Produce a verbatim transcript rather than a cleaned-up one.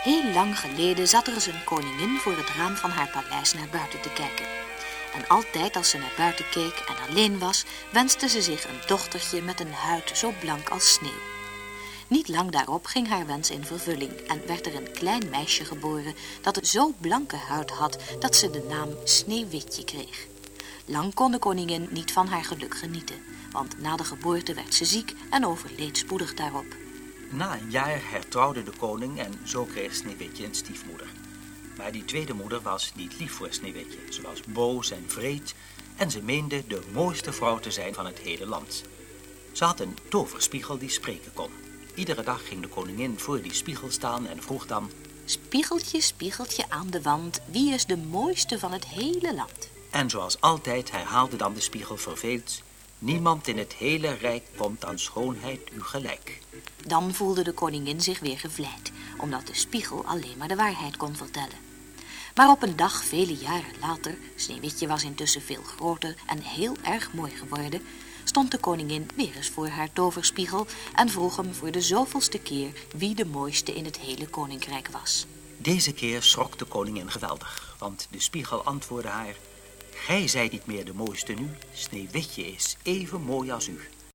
Heel lang geleden zat er eens een koningin voor het raam van haar paleis naar buiten te kijken. En altijd als ze naar buiten keek en alleen was, wenste ze zich een dochtertje met een huid zo blank als sneeuw. Niet lang daarop ging haar wens in vervulling en werd er een klein meisje geboren dat een zo blanke huid had dat ze de naam Sneeuwwitje kreeg. Lang kon de koningin niet van haar geluk genieten, want na de geboorte werd ze ziek en overleed spoedig daarop. Na een jaar hertrouwde de koning en zo kreeg Sneeuwwitje een stiefmoeder. Maar die tweede moeder was niet lief voor Sneeuwwitje. Ze was boos en wreed en ze meende de mooiste vrouw te zijn van het hele land. Ze had een toverspiegel die spreken kon. Iedere dag ging de koningin voor die spiegel staan en vroeg dan: Spiegeltje, spiegeltje aan de wand, wie is de mooiste van het hele land? En zoals altijd herhaalde dan de spiegel verveeld: niemand in het hele rijk komt aan schoonheid u gelijk. Dan voelde de koningin zich weer gevleid, omdat de spiegel alleen maar de waarheid kon vertellen. Maar op een dag, vele jaren later, Sneeuwwitje was intussen veel groter en heel erg mooi geworden, stond de koningin weer eens voor haar toverspiegel en vroeg hem voor de zoveelste keer wie de mooiste in het hele koninkrijk was. Deze keer schrok de koningin geweldig, want de spiegel antwoordde haar: gij zijt niet meer de mooiste nu, Sneeuwwitje is even mooi als u.